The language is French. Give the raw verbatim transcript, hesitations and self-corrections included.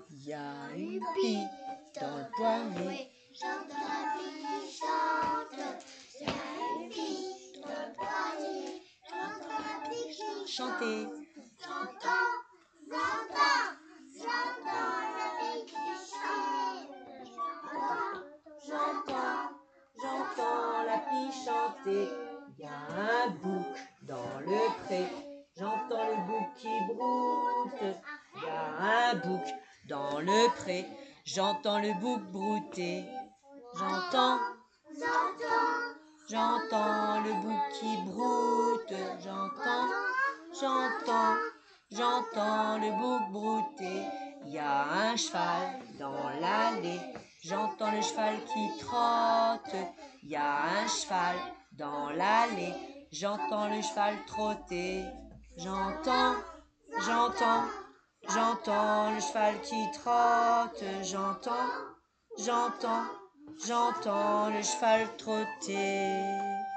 y a une pie dans le poirier. J'entends la pie qui chante. Y a une pie dans le poirier. J'entends la pie qui chante. Chantez. J'entends, j'entends, j'entends la pie qui chante. J'entends, j'entends la pie chanter. Y a un bouc dans le pré. J'entends le bouc qui broute. Y a un bouc dans le pré. J'entends le bouc brouter. J'entends, J'entends, j'entends le bouc qui broute. J'entends, j'entends, j'entends le bouc brouter. Y a un cheval dans l'allée. J'entends le cheval qui trotte. Y a un cheval dans l'allée. J'entends le cheval trotter. J'entends, j'entends, j'entends le cheval qui trotte. J'entends, j'entends, j'entends le cheval trotter.